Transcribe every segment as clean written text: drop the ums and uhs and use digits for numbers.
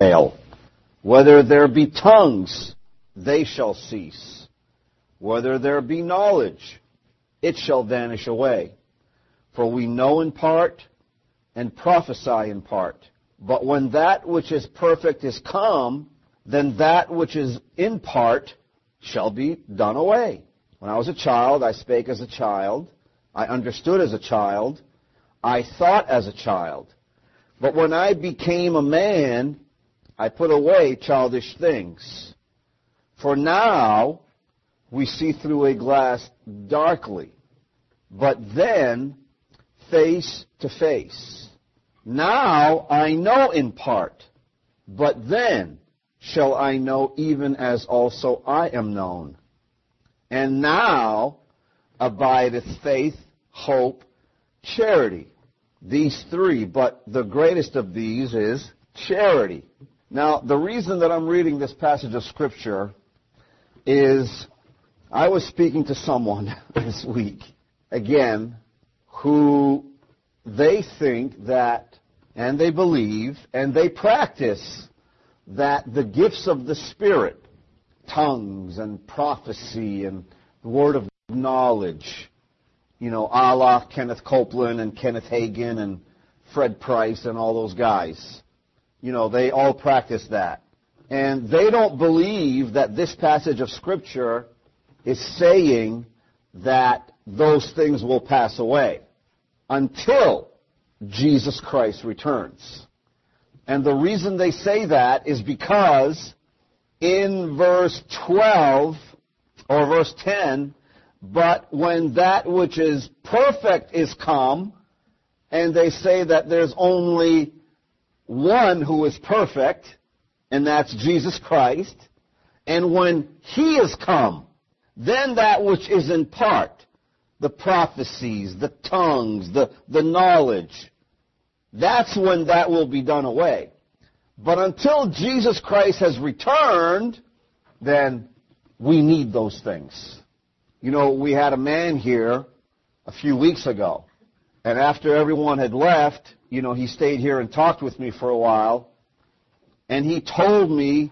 fail. Whether there be tongues, they shall cease. Whether there be knowledge, it shall vanish away. For we know in part and prophesy in part. But when that which is perfect is come, then that which is in part shall be done away. When I was a child, I spake as a child. I understood as a child. I thought as a child. But when I became a man, I put away childish things. For now we see through a glass darkly, but then face to face. Now I know in part, but then shall I know even as also I am known. And now abideth faith, hope, charity. These three, but the greatest of these is charity. Now, the reason that I'm reading this passage of Scripture is I was speaking to someone this week, again, who they think that, and they believe, and they practice that the gifts of the Spirit, tongues and prophecy and the word of knowledge, a la Kenneth Copeland and Kenneth Hagin and Fred Price and all those guys, they all practice that. And they don't believe that this passage of Scripture is saying that those things will pass away until Jesus Christ returns. And the reason they say that is because in verse 12 or verse 10, but when that which is perfect is come, and they say that there's only one who is perfect, and that's Jesus Christ, and when He is come, then that which is in part, the prophecies, the tongues, the knowledge, that's when that will be done away. But until Jesus Christ has returned, then we need those things. We had a man here a few weeks ago, and after everyone had left, he stayed here and talked with me for a while, and he told me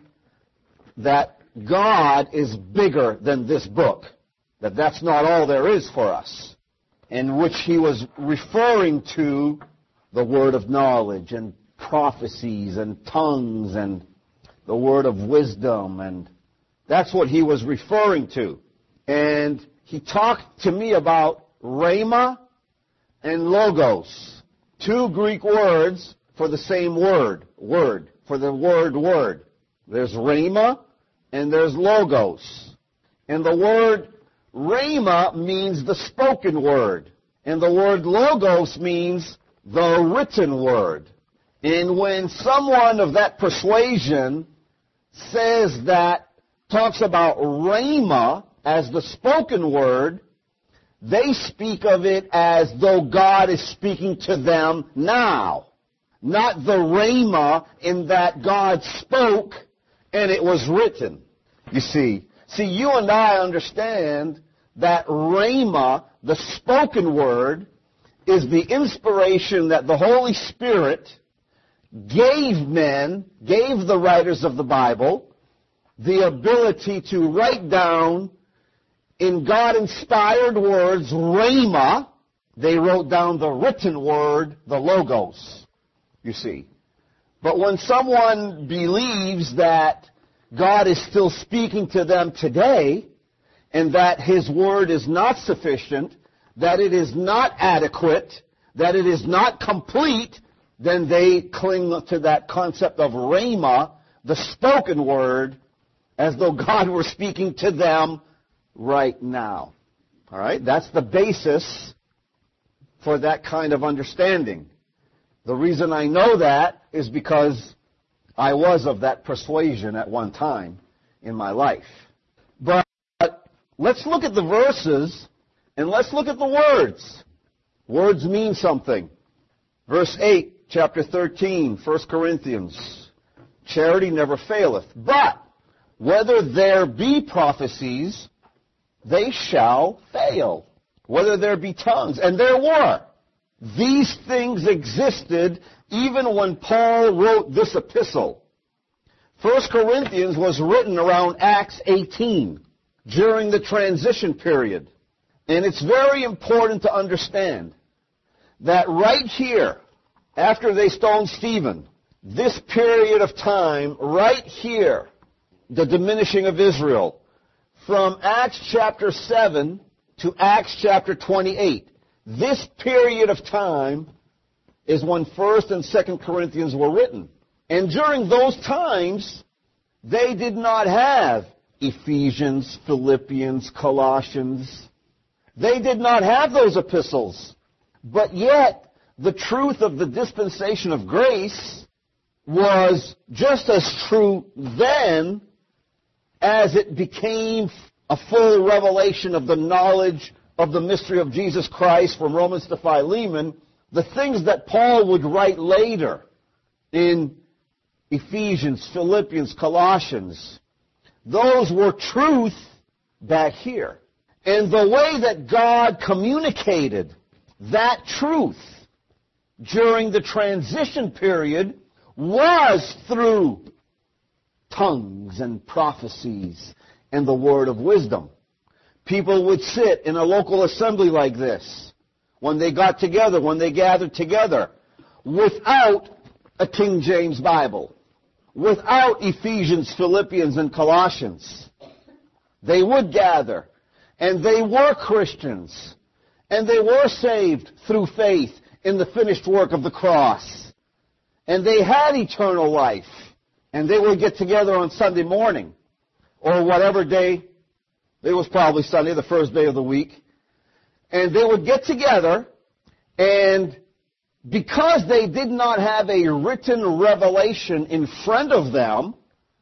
that God is bigger than this book, that's not all there is for us, in which he was referring to the word of knowledge and prophecies and tongues and the word of wisdom, and that's what he was referring to. And he talked to me about rhema and logos, two Greek words for the same word, for the word. There's rhema and there's logos. And the word rhema means the spoken word, and the word logos means the written word. And when someone of that persuasion talks about rhema as the spoken word, they speak of it as though God is speaking to them now. Not the rhema in that God spoke and it was written. You see, you and I understand that rhema, the spoken word, is the inspiration that the Holy Spirit gave the writers of the Bible, the ability to write down in God-inspired words, rhema. They wrote down the written word, the logos, you see. But when someone believes that God is still speaking to them today, and that His word is not sufficient, that it is not adequate, that it is not complete, then they cling to that concept of rhema, the spoken word, as though God were speaking to them right now. All right? That's the basis for that kind of understanding. The reason I know that is because I was of that persuasion at one time in my life. But let's look at the verses and let's look at the words. Words mean something. Verse 8, chapter 13, 1 Corinthians. Charity never faileth. But whether there be prophecies, they shall fail. Whether there be tongues, and there were. These things existed even when Paul wrote this epistle. 1 Corinthians was written around Acts 18, during the transition period. And it's very important to understand that right here, after they stoned Stephen, this period of time, right here, the diminishing of Israel, from Acts chapter 7 to Acts chapter 28, this period of time is when 1st and 2nd Corinthians were written. And during those times, they did not have Ephesians, Philippians, Colossians. They did not have those epistles. But yet, the truth of the dispensation of grace was just as true then as it became a full revelation of the knowledge of the mystery of Jesus Christ from Romans to Philemon. The things that Paul would write later in Ephesians, Philippians, Colossians, those were truth back here. And the way that God communicated that truth during the transition period was through tongues and prophecies and the word of wisdom. People would sit in a local assembly like this when they got together, when they gathered together, without a King James Bible, without Ephesians, Philippians, and Colossians. They would gather, and they were Christians, and they were saved through faith in the finished work of the cross. And they had eternal life, and they would get together on Sunday morning, or whatever day. It was probably Sunday, the first day of the week. And they would get together, and because they did not have a written revelation in front of them,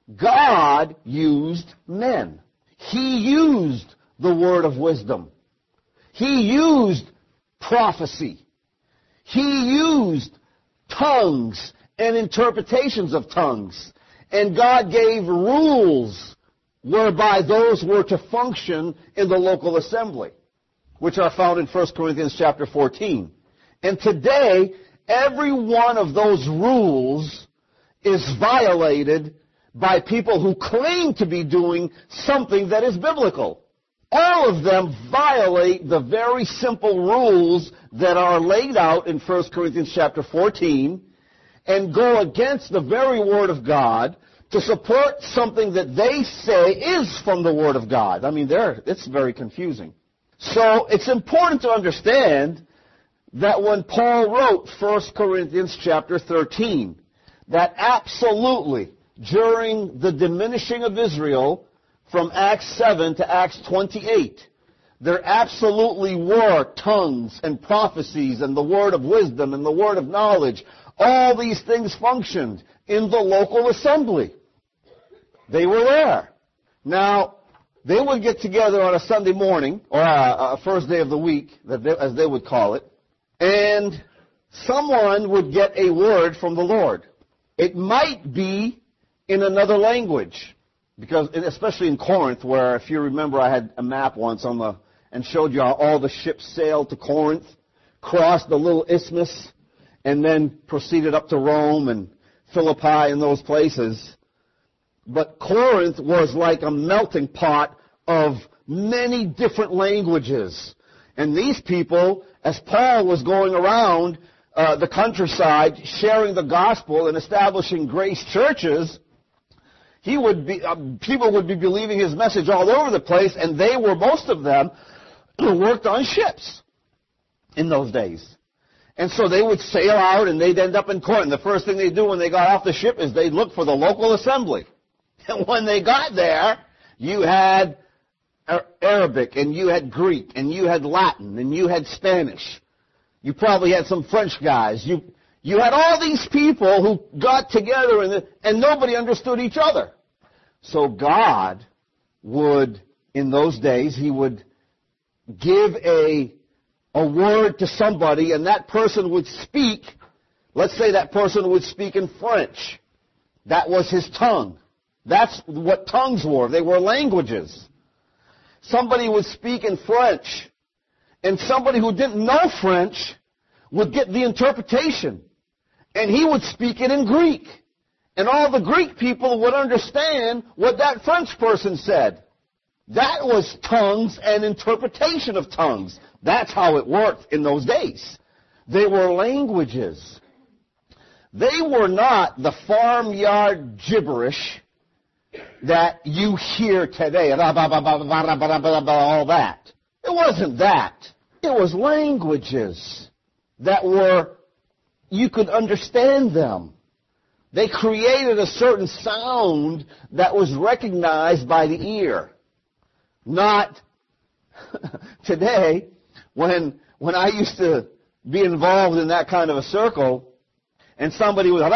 God used men. He used the word of wisdom. He used prophecy. He used tongues and interpretations of tongues. And God gave rules whereby those were to function in the local assembly, which are found in 1 Corinthians chapter 14. And today, every one of those rules is violated by people who claim to be doing something that is biblical. All of them violate the very simple rules that are laid out in 1 Corinthians chapter 14 and go against the very Word of God to support something that they say is from the Word of God. I mean, it's very confusing. So it's important to understand that when Paul wrote 1 Corinthians chapter 13, that absolutely during the diminishing of Israel from Acts 7 to Acts 28, there absolutely were tongues and prophecies and the word of wisdom and the word of knowledge. All these things functioned in the local assembly. They were there. Now, they would get together on a Sunday morning, or a first day of the week, as they would call it, and someone would get a word from the Lord. It might be in another language, because especially in Corinth, where, if you remember, I had a map once and showed you how all the ships sailed to Corinth, crossed the little isthmus, and then proceeded up to Rome and Philippi and those places. But Corinth was like a melting pot of many different languages. And these people, as Paul was going around the countryside sharing the gospel and establishing grace churches, people would be believing his message all over the place, and most of them worked on ships in those days. And so they would sail out and they'd end up in Corinth. The first thing they'd do when they got off the ship is they'd look for the local assembly. And when they got there, you had Arabic, and you had Greek, and you had Latin, and you had Spanish. You probably had some French guys. You had all these people who got together, and nobody understood each other. So God would, in those days, He would give a word to somebody, and that person would speak. Let's say that person would speak in French. That was his tongue. That's what tongues were. They were languages. Somebody would speak in French, and somebody who didn't know French would get the interpretation, and he would speak it in Greek. And all the Greek people would understand what that French person said. That was tongues and interpretation of tongues. That's how it worked in those days. They were languages. They were not the farmyard gibberish that you hear today. All that. It wasn't that. It was languages that were, you could understand them. They created a certain sound that was recognized by the ear. Not today, when I used to be involved in that kind of a circle, and somebody would,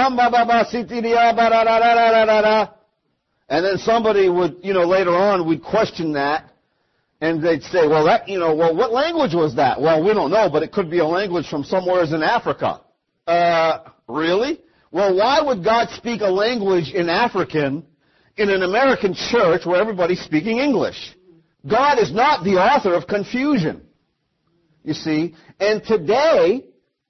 and then somebody would, later on would question that, and they'd say, well, what language was that? Well, we don't know, but it could be a language from somewhere in Africa. Really? Well, why would God speak a language in African in an American church where everybody's speaking English? God is not the author of confusion, you see. And today,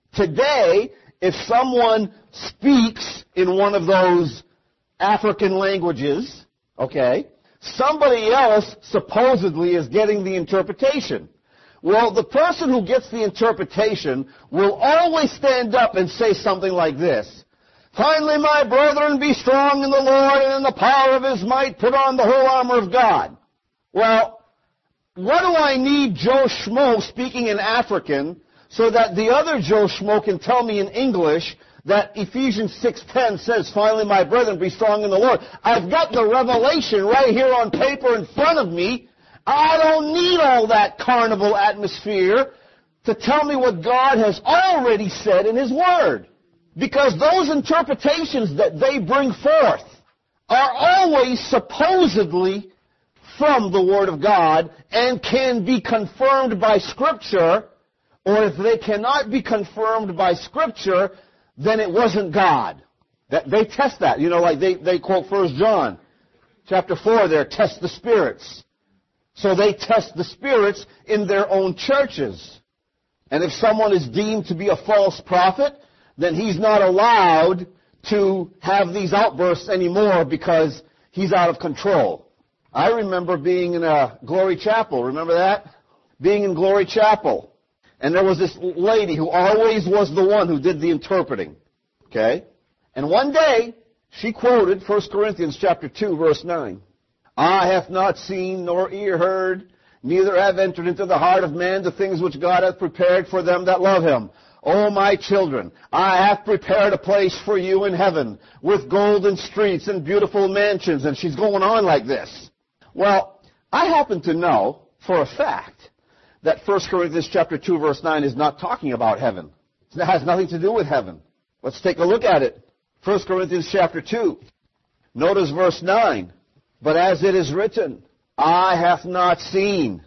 if someone speaks in one of those African languages, okay, somebody else supposedly is getting the interpretation. Well, the person who gets the interpretation will always stand up and say something like this. Finally, my brethren, be strong in the Lord and in the power of His might. Put on the whole armor of God. Well, what do I need Joe Schmo speaking in African so that the other Joe Schmo can tell me in English that Ephesians 6:10 says, finally, my brethren, be strong in the Lord? I've got the revelation right here on paper in front of me. I don't need all that carnival atmosphere to tell me what God has already said in His Word. Because those interpretations that they bring forth are always supposedly from the Word of God and can be confirmed by Scripture, or if they cannot be confirmed by Scripture, then it wasn't God. They test that. Like they quote 1 John chapter 4 there, test the spirits. So they test the spirits in their own churches. And if someone is deemed to be a false prophet, then he's not allowed to have these outbursts anymore because he's out of control. I remember being in a Glory Chapel. Remember that? Being in Glory Chapel. And there was this lady who always was the one who did the interpreting. Okay? And one day, she quoted 1 Corinthians chapter 2, verse 9. Eye hath not seen, nor ear heard, neither have entered into the heart of man the things which God hath prepared for them that love Him. O my children, I have prepared a place for you in heaven, with golden streets and beautiful mansions. And she's going on like this. Well, I happen to know for a fact that 1 Corinthians chapter 2, verse 9 is not talking about heaven. It has nothing to do with heaven. Let's take a look at it. 1 Corinthians chapter 2. Notice verse 9. But as it is written, eye hath not seen,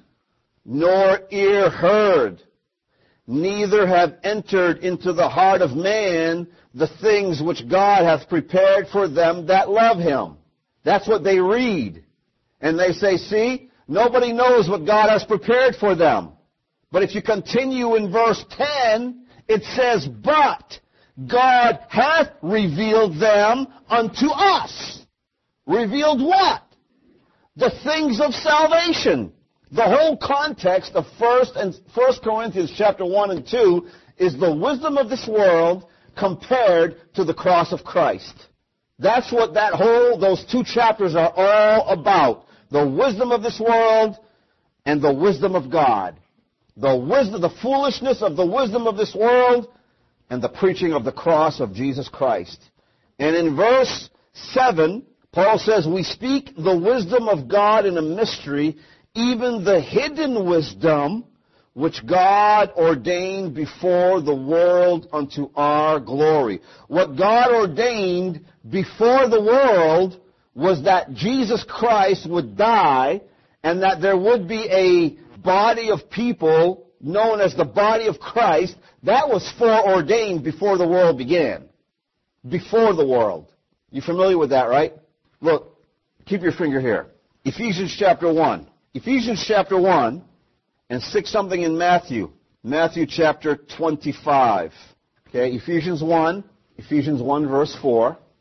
nor ear heard, neither have entered into the heart of man the things which God hath prepared for them that love Him. That's what they read. And they say, see, nobody knows what God has prepared for them. But if you continue in verse 10, it says, but God hath revealed them unto us. Revealed what? The things of salvation. The whole context of 1 Corinthians chapter 1 and 2 is the wisdom of this world compared to the cross of Christ. That's what those two chapters are all about. The wisdom of this world and the wisdom of God. The foolishness of the wisdom of this world and the preaching of the cross of Jesus Christ. And in verse 7, Paul says, we speak the wisdom of God in a mystery, even the hidden wisdom which God ordained before the world unto our glory. What God ordained before the world was that Jesus Christ would die and that there would be a body of people known as the body of Christ. That was foreordained before the world began. Before the world. You familiar with that, right? Look, keep your finger here. Ephesians chapter 1. Ephesians chapter 1, and stick something in Matthew. Matthew chapter 25. Okay, Ephesians 1 verse 4.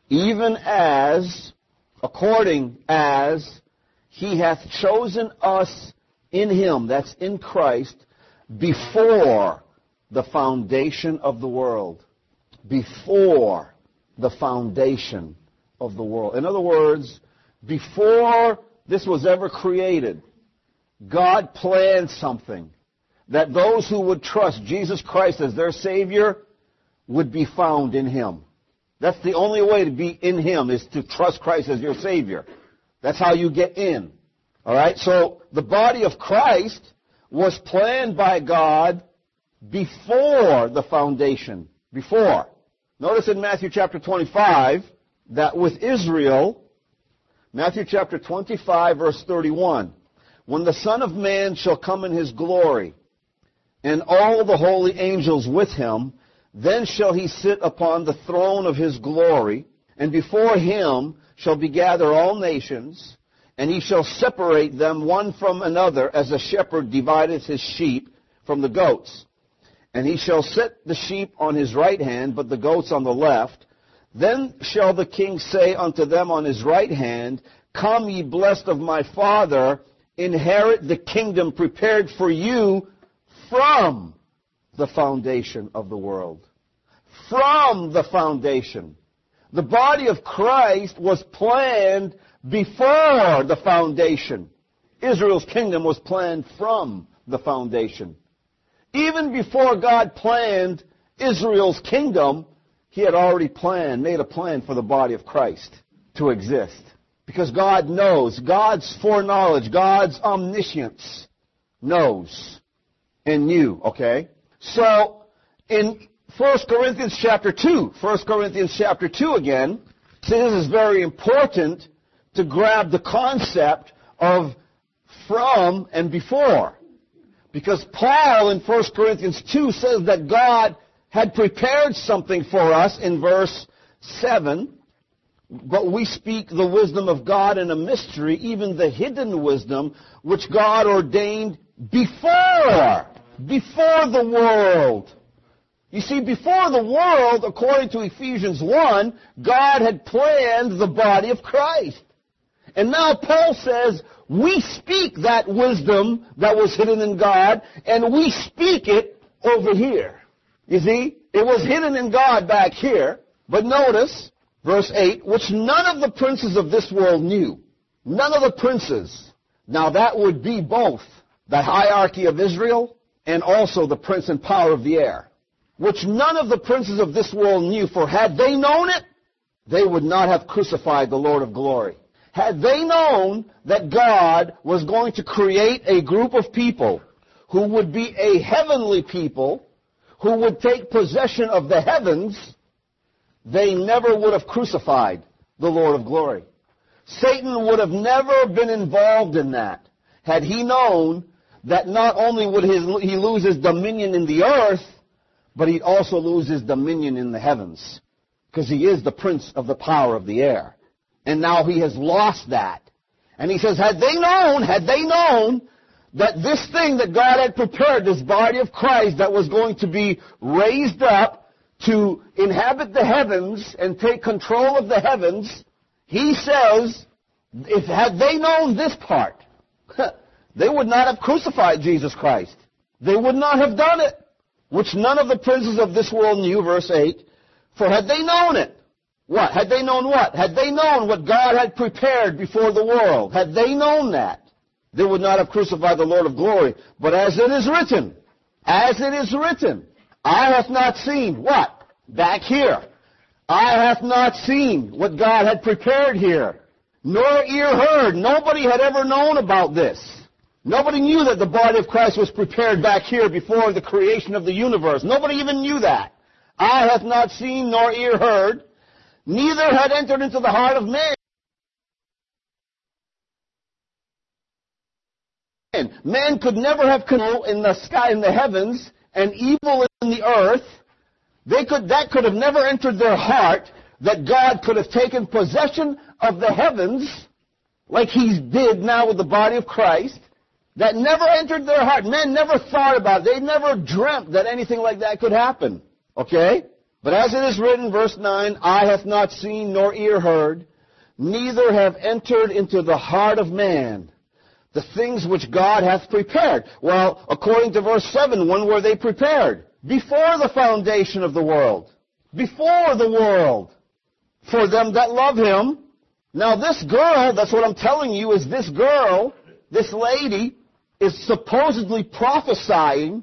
even as, according as, he hath chosen us in him, that's in Christ, before the foundation of the world. Before the foundation of the world. In other words, before this was ever created, God planned something, that those who would trust Jesus Christ as their Savior would be found in him. That's the only way to be in him, is to trust Christ as your Savior. That's how you get in. All right? So the body of Christ was planned by God before the foundation. Before. Notice in Matthew chapter 25 that with Israel, Matthew chapter 25 verse 31, when the Son of Man shall come in his glory, and all the holy angels with him, then shall he sit upon the throne of his glory, and before him shall be gathered all nations, and he shall separate them one from another, as a shepherd divideth his sheep from the goats. And he shall set the sheep on his right hand, but the goats on the left. Then shall the king say unto them on his right hand, Come, ye blessed of my Father, inherit the kingdom prepared for you from the foundation of the world. From the foundation. The body of Christ was planned before the foundation. Israel's kingdom was planned from the foundation. Even before God planned Israel's kingdom, he had already made a plan for the body of Christ to exist. Because God knows, God's foreknowledge, God's omniscience knows and knew, okay? So, in 1 Corinthians chapter 2 again, see, this is very important to grab the concept of from and before. Because Paul in 1 Corinthians 2 says that God had prepared something for us in verse 7, but we speak the wisdom of God in a mystery, even the hidden wisdom, which God ordained before the world. You see, before the world, according to Ephesians 1, God had planned the body of Christ. And now Paul says, we speak that wisdom that was hidden in God, and we speak it over here. You see, it was hidden in God back here, but notice, verse 8, which none of the princes of this world knew. None of the princes. Now that would be both the hierarchy of Israel and also the prince and power of the air. Which none of the princes of this world knew, for had they known it, they would not have crucified the Lord of glory. Had they known that God was going to create a group of people who would be a heavenly people, who would take possession of the heavens, they never would have crucified the Lord of glory. Satan would have never been involved in that had he known that not only would he lose his dominion in the earth, but he'd also lose his dominion in the heavens, because he is the prince of the power of the air. And now he has lost that. And he says, had they known that this thing that God had prepared, this body of Christ that was going to be raised up to inhabit the heavens and take control of the heavens, he says, had they known this part, they would not have crucified Jesus Christ. They would not have done it, which none of the princes of this world knew, verse 8, for had they known it, what? Had they known what? Had they known what God had prepared before the world, had they known that, they would not have crucified the Lord of glory. But as it is written, eye hath not seen, what? Back here. Eye hath not seen what God had prepared here, nor ear heard. Nobody had ever known about this. Nobody knew that the body of Christ was prepared back here before the creation of the universe. Nobody even knew that. Eye hath not seen, nor ear heard, neither had entered into the heart of man. Man could never have control in the sky, in the heavens, and evil in the earth. That could have never entered their heart, that God could have taken possession of the heavens, like He did now with the body of Christ. That never entered their heart. Men never thought about it. They never dreamt that anything like that could happen. Okay? But as it is written, verse 9, eye hath not seen nor ear heard, neither have entered into the heart of man the things which God hath prepared. Well, according to verse 7, when were they prepared? Before the foundation of the world. Before the world. For them that love Him. Now this girl, that's what I'm telling you, is this girl, this lady, is supposedly prophesying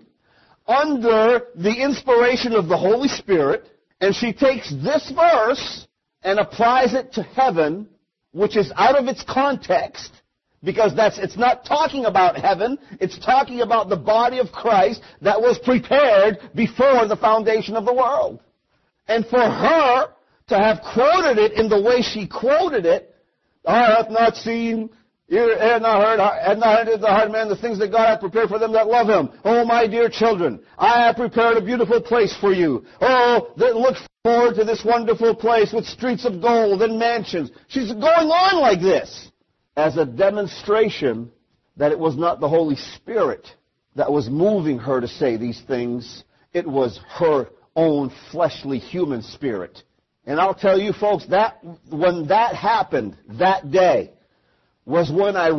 under the inspiration of the Holy Spirit, and she takes this verse and applies it to heaven, which is out of its context, because it's not talking about heaven, it's talking about the body of Christ that was prepared before the foundation of the world. And for her to have quoted it in the way she quoted it, eye hath not seen, ear hath not heard, hath not entered the heart of man the things that God hath prepared for them that love Him. Oh, my dear children, I have prepared a beautiful place for you. Oh, look forward to this wonderful place with streets of gold and mansions. She's going on like this as a demonstration that it was not the Holy Spirit that was moving her to say these things. It was her own fleshly human spirit. And I'll tell you folks, that when that happened that day was when I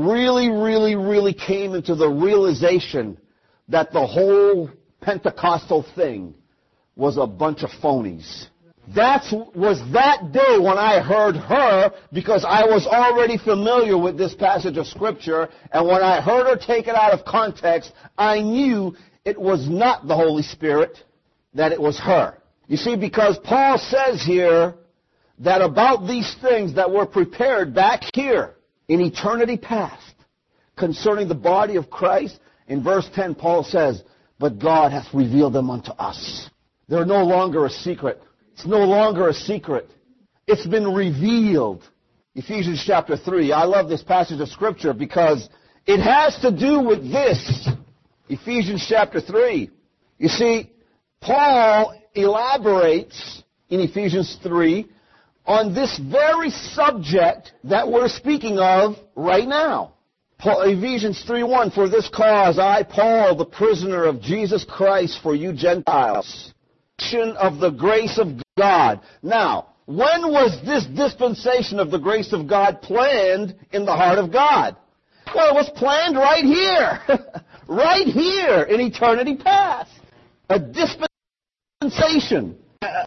really came into the realization that the whole Pentecostal thing was a bunch of phonies. That was that day when I heard her, because I was already familiar with this passage of Scripture, and when I heard her take it out of context, I knew it was not the Holy Spirit, that it was her. You see, because Paul says here that about these things that were prepared back here in eternity past concerning the body of Christ, in verse 10 Paul says, but God hath revealed them unto us. They're no longer a secret. It's no longer a secret. It's been revealed. Ephesians chapter 3. I love this passage of Scripture because it has to do with this. Ephesians chapter 3. You see, Paul elaborates in Ephesians 3 on this very subject that we're speaking of right now. Ephesians 3:1, for this cause I, Paul, the prisoner of Jesus Christ, for you Gentiles, of the grace of God. Now, when was this dispensation of the grace of God planned in the heart of God? Well, it was planned right here. Right here in eternity past. A dispensation,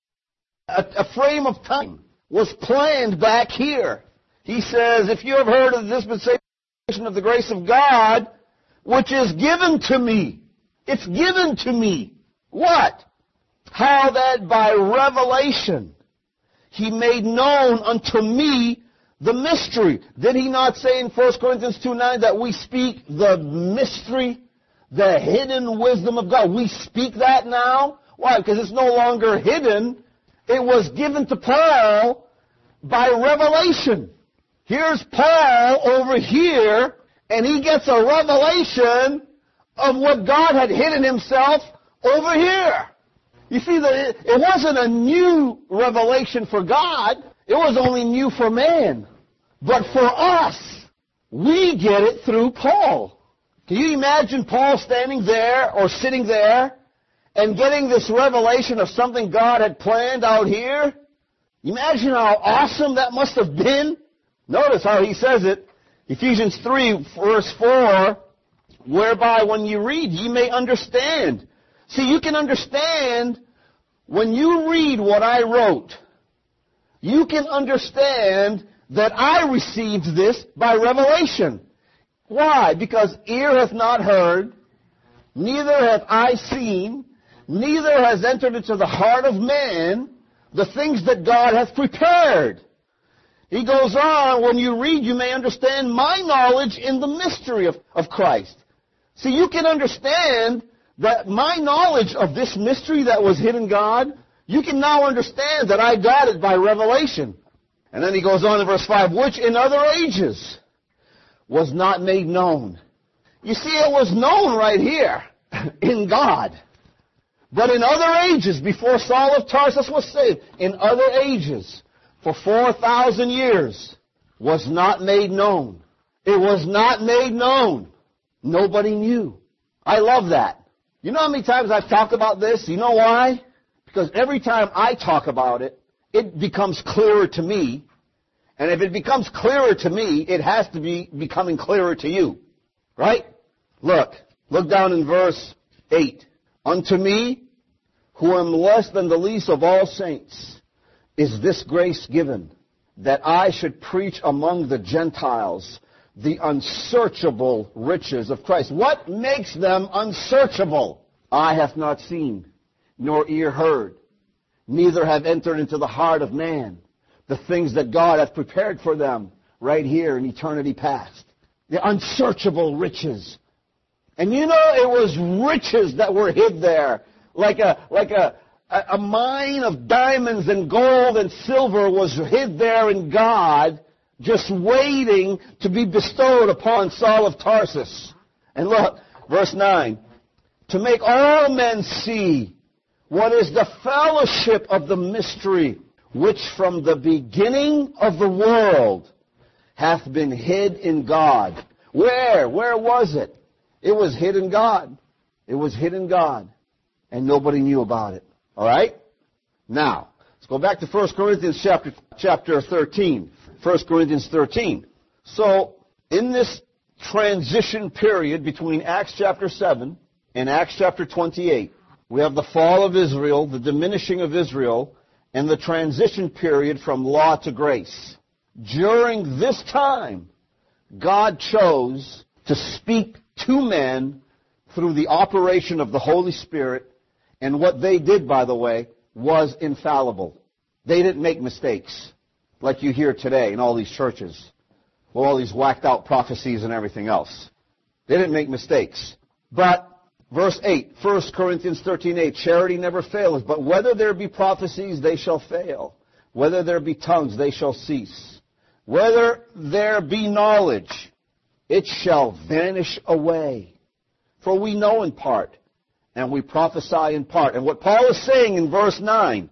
a frame of time was planned back here. He says, if you have heard of the dispensation of the grace of God, which is given to me. It's given to me. What? How that by revelation He made known unto me the mystery. Did He not say in 1 Corinthians 2:9 that we speak the mystery, the hidden wisdom of God? We speak that now. Why? Because it's no longer hidden. It was given to Paul by revelation. Here's Paul over here, and he gets a revelation of what God had hidden Himself over here. You see, it wasn't a new revelation for God. It was only new for man. But for us, we get it through Paul. Can you imagine Paul standing there or sitting there and getting this revelation of something God had planned out here? Imagine how awesome that must have been. Notice how he says it. Ephesians 3, verse 4, whereby when you read, ye may understand. See, you can understand when you read what I wrote. You can understand that I received this by revelation. Why? Because ear hath not heard, neither hath eye seen, neither has entered into the heart of man the things that God hath prepared. He goes on, when you read, you may understand my knowledge in the mystery of Christ. See, you can understand that my knowledge of this mystery that was hidden God, you can now understand that I got it by revelation. And then he goes on in verse 5, which in other ages was not made known. You see, it was known right here in God. But in other ages, before Saul of Tarsus was saved, in other ages, for 4,000 years, was not made known. It was not made known. Nobody knew. I love that. You know how many times I've talked about this? You know why? Because Because every time I talk about it, it becomes clearer to me. And if it becomes clearer to me, it has to be becoming clearer to you. Right? Look down in verse 8. Unto me, who am less than the least of all saints, is this grace given, that I should preach among the Gentiles the unsearchable riches of Christ. What makes them unsearchable? Eye hath not seen, nor ear heard, neither have entered into the heart of man the things that God hath prepared for them right here in eternity past. The unsearchable riches. And you know, it was riches that were hid there. Like a mine of diamonds and gold and silver was hid there in God, just waiting to be bestowed upon Saul of Tarsus. And look, verse 9. To make all men see what is the fellowship of the mystery, which from the beginning of the world hath been hid in God. Where? Where was it? It was hid in God. It was hid in God. And nobody knew about it. All right? Now, let's go back to 1 Corinthians chapter 13. 1 Corinthians 13. So, in this transition period between Acts chapter 7 and Acts chapter 28, we have the fall of Israel, the diminishing of Israel, and the transition period from law to grace. During this time, God chose to speak to men through the operation of the Holy Spirit, and what they did, by the way, was infallible. They didn't make mistakes, like you hear today in all these churches, with all these whacked out prophecies and everything else. They didn't make mistakes. But, verse 8, 1 Corinthians 13:8, charity never faileth, but whether there be prophecies, they shall fail. Whether there be tongues, they shall cease. Whether there be knowledge, it shall vanish away. For we know in part, and we prophesy in part. And what Paul is saying in verse 9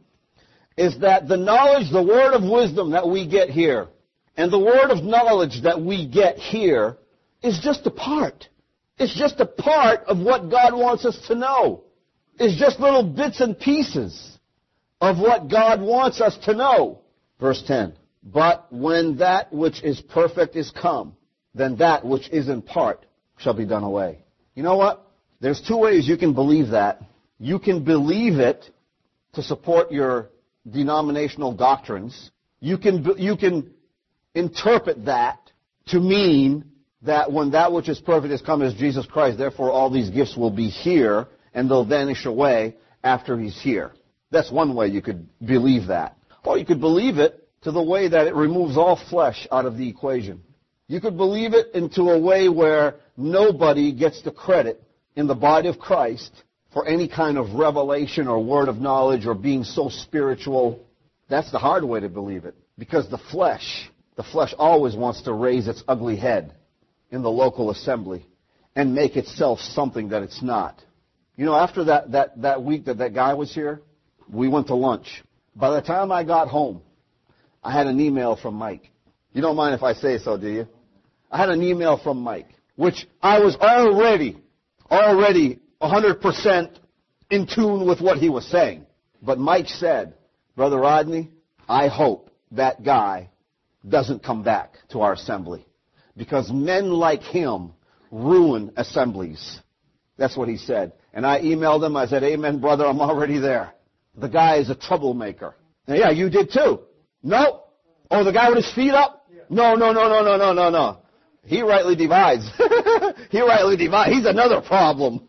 is that the knowledge, the word of wisdom that we get here, and the word of knowledge that we get here is just a part. It's just a part of what God wants us to know. It's just little bits and pieces of what God wants us to know. Verse 10. But when that which is perfect is come, then that which is in part shall be done away. You know what? There's two ways you can believe that. You can believe it to support your denominational doctrines. You can interpret that to mean that when that which is perfect has come as Jesus Christ, therefore all these gifts will be here and they'll vanish away after He's here. That's one way you could believe that. Or you could believe it to the way that it removes all flesh out of the equation. You could believe it into a way where nobody gets the credit in the body of Christ for any kind of revelation or word of knowledge or being so spiritual. That's the hard way to believe it. Because the flesh always wants to raise its ugly head in the local assembly and make itself something that it's not. You know, after that week that guy was here, we went to lunch. By the time I got home, I had an email from Mike. You don't mind if I say so, do you? I had an email from Mike, which I was already 100% in tune with what he was saying. But Mike said, Brother Rodney, I hope that guy doesn't come back to our assembly, because men like him ruin assemblies. That's what he said. And I emailed him. I said, amen, brother, I'm already there. The guy is a troublemaker. And yeah, you did too. No. Oh, the guy with his feet up? No. He rightly divides. He's another problem.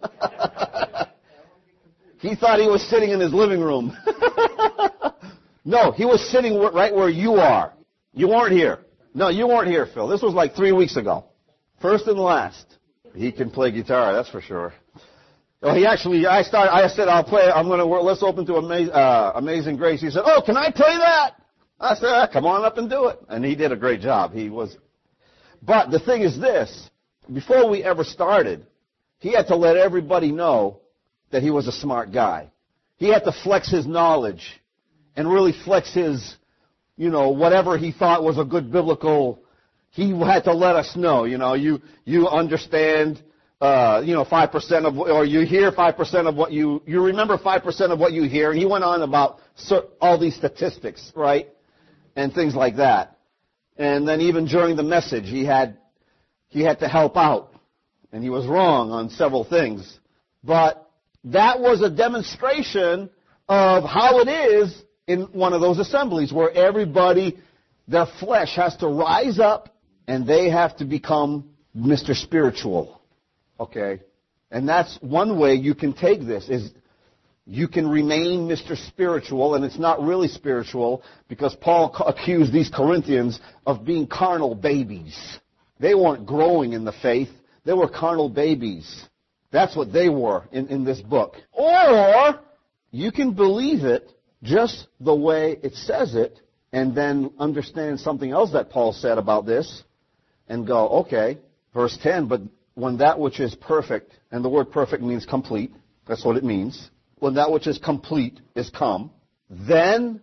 He thought he was sitting in his living room. No, he was sitting right where you are. You weren't here. No, you weren't here, Phil. This was like 3 weeks ago. First and last. He can play guitar, that's for sure. Well, I said, I'll play, let's open to Amazing Grace. He said, oh, can I play that? I said, come on up and do it. And he did a great job. But the thing is this, before we ever started, he had to let everybody know that he was a smart guy. He had to flex his knowledge and really flex his, whatever he thought was a good biblical. He had to let us know, you understand 5% of, or you hear 5% of what you remember 5% of what you hear. And he went on about all these statistics, right? And things like that. And then even during the message, he had to help out. And he was wrong on several things. But that was a demonstration of how it is in one of those assemblies where everybody, their flesh has to rise up and they have to become Mr. Spiritual. Okay? And that's one way you can take this, is you can remain Mr. Spiritual, and it's not really spiritual because Paul accused these Corinthians of being carnal babies. They weren't growing in the faith. They were carnal babies. That's what they were in this book. Or you can believe it just the way it says it and then understand something else that Paul said about this and go, okay, verse 10, but when that which is perfect, and the word perfect means complete, that's what it means. When that which is complete is come, then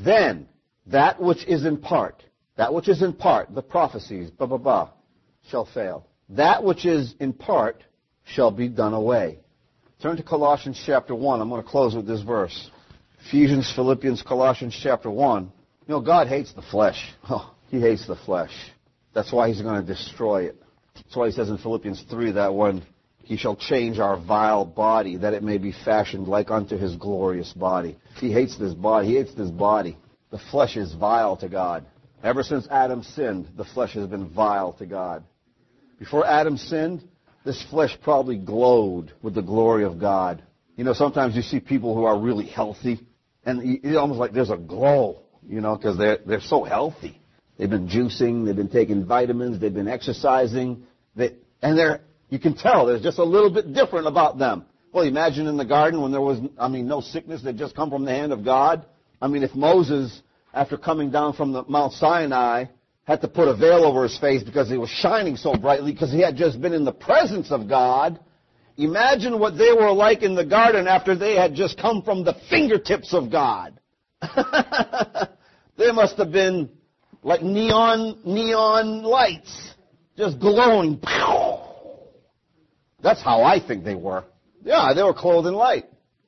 that which is in part, the prophecies, shall fail. That which is in part shall be done away. Turn to Colossians chapter 1. I'm going to close with this verse. Ephesians, Philippians, Colossians chapter 1. God hates the flesh. Oh, he hates the flesh. That's why he's going to destroy it. That's why he says in Philippians 3 that when he shall change our vile body, that it may be fashioned like unto his glorious body. He hates this body. He hates this body. The flesh is vile to God. Ever since Adam sinned, the flesh has been vile to God. Before Adam sinned, this flesh probably glowed with the glory of God. Sometimes you see people who are really healthy, and it's almost like there's a glow, because they're so healthy. They've been juicing, they've been taking vitamins, they've been exercising, you can tell there's just a little bit different about them. Well, imagine in the garden when there was, no sickness that just come from the hand of God. If Moses, after coming down from the Mount Sinai, had to put a veil over his face because he was shining so brightly because he had just been in the presence of God, imagine what they were like in the garden after they had just come from the fingertips of God. They must have been like neon lights, just glowing. That's how I think they were. Yeah, they were clothed in light.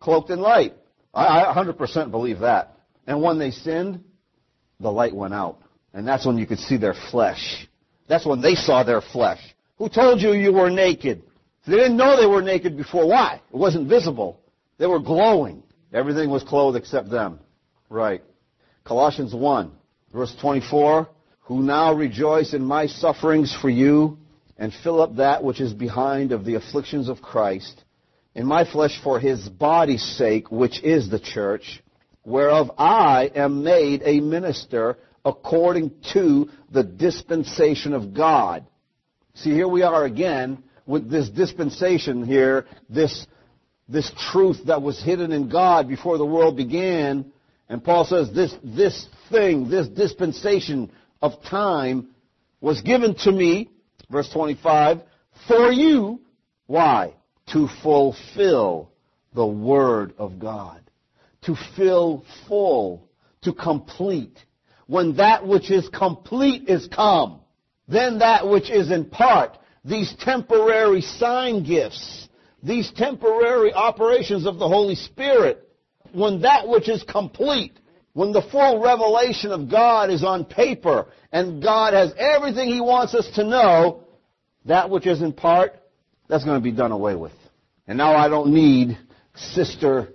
I 100% believe that. And when they sinned, the light went out. And that's when you could see their flesh. That's when they saw their flesh. Who told you you were naked? They didn't know they were naked before. Why? It wasn't visible. They were glowing. Everything was clothed except them. Right. Colossians 1, verse 24. Who now rejoice in my sufferings for you, and fill up that which is behind of the afflictions of Christ, in my flesh for his body's sake, which is the church, whereof I am made a minister according to the dispensation of God. See, here we are again with this dispensation here, this truth that was hidden in God before the world began. And Paul says this dispensation of time was given to me, verse 25, for you. Why? To fulfill the word of God. To fill full. To complete. When that which is complete is come, then that which is in part, these temporary sign gifts, these temporary operations of the Holy Spirit, when that which is complete, when the full revelation of God is on paper, and God has everything He wants us to know, that which is in part, that's going to be done away with. And now I don't need Sister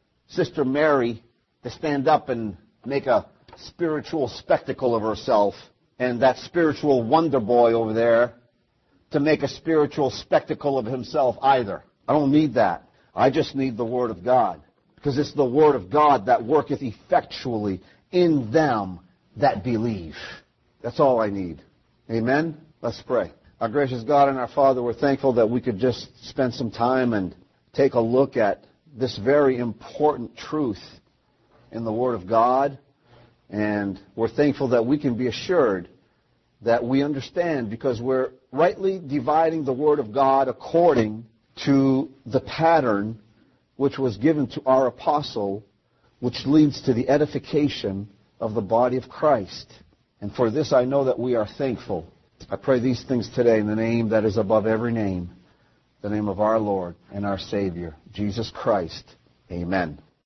Mary to stand up and make a spiritual spectacle of herself, and that spiritual wonder boy over there to make a spiritual spectacle of himself either. I don't need that. I just need the Word of God, because it's the Word of God that worketh effectually in them that believe. That's all I need. Amen? Let's pray. Our gracious God and our Father, we're thankful that we could just spend some time and take a look at this very important truth in the Word of God. And we're thankful that we can be assured that we understand, because we're rightly dividing the Word of God according to the pattern which was given to our apostle, which leads to the edification of the body of Christ. And for this I know that we are thankful. I pray these things today in the name that is above every name, the name of our Lord and our Savior, Jesus Christ. Amen.